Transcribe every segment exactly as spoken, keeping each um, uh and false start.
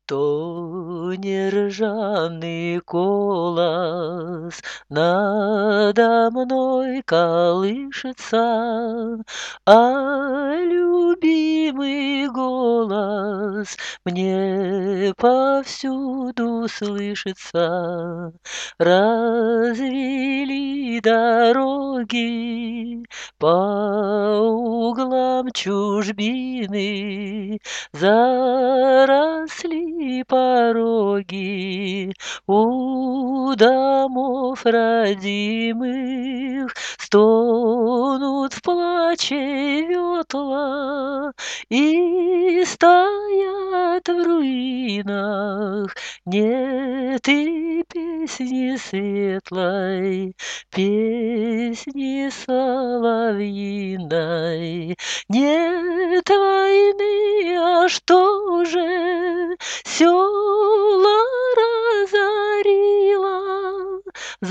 То не ржаный колос надо мной колышется, а любимый голос мне повсюду слышится. Развели дороги по углам чужбины, заросли пороги у домов родимых, стонут в плаче ветла и стоят в руинах. Нет и песни светлой, песни соловьиной. Нет войны, а что же села разорила?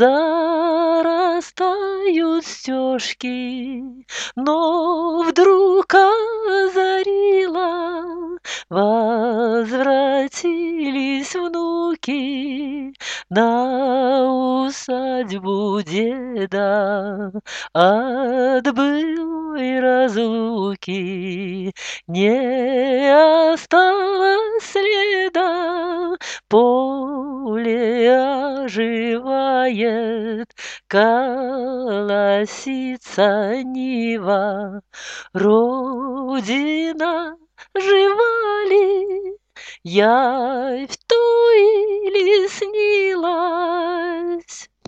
Зарастают стежки, но вдруг озарила. Возвратились внуки на усадьбу деда от былой разлуки. Не осталось следа, поле оживает, колосится нива. Родина, жива ли? Явь то или снилась?